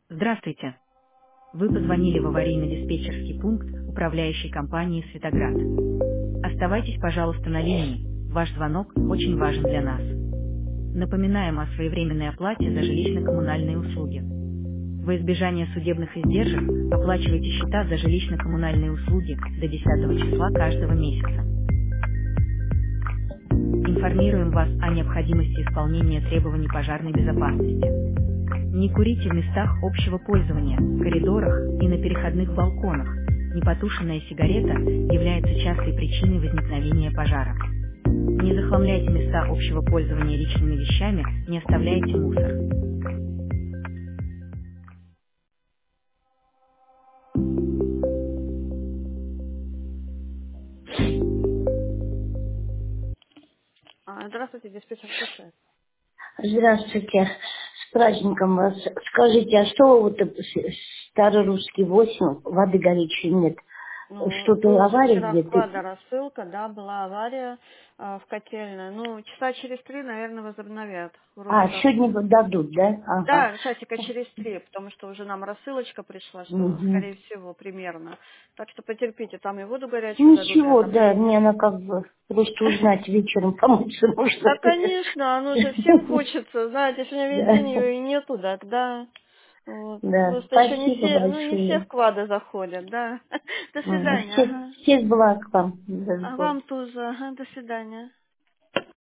Здравствуйте. Вы позвонили в аварийно-диспетчерский пункт управляющей компании «Светоград». Оставайтесь, пожалуйста, на линии. Ваш звонок очень важен для нас. Напоминаем о своевременной оплате за жилищно-коммунальные услуги. Во избежание судебных издержек оплачивайте счета за жилищно-коммунальные услуги до 10 числа каждого месяца. Информируем вас о необходимости исполнения требований пожарной безопасности. Не курите в местах общего пользования, в коридорах и на переходных балконах. Непотушенная сигарета является частой причиной возникновения пожара. Не захламляйте места общего пользования личными вещами, не оставляйте мусор. Здравствуйте, диспетчер слушает. Здравствуйте. С праздником вас. Скажите, а что вот Старорусский 8, воды горячей нет? Ну, Что-то был же авария вчера где-то? рассылка, да, была авария в котельной. Ну, часа через 3, наверное, возобновят. Вроде как. Сегодня дадут, да? Ага. Да, часика через 3, потому что уже нам рассылочка пришла, что, Мгм. скорее всего, примерно. Так что потерпите, там и воду горячую дадут, и Ничего, да, отопление. мне она как бы просто узнать вечером помыться Да, можно. конечно, ну же всем хочется, знаете, сегодня весь Да, день ее и нету, да, да. Вот. да. Просто еще не Спасибо все, ну не все большое. вклады заходят, да. До свидания, ага. Всех благ вам. Дай А Бог. вам тоже, ага, до свидания.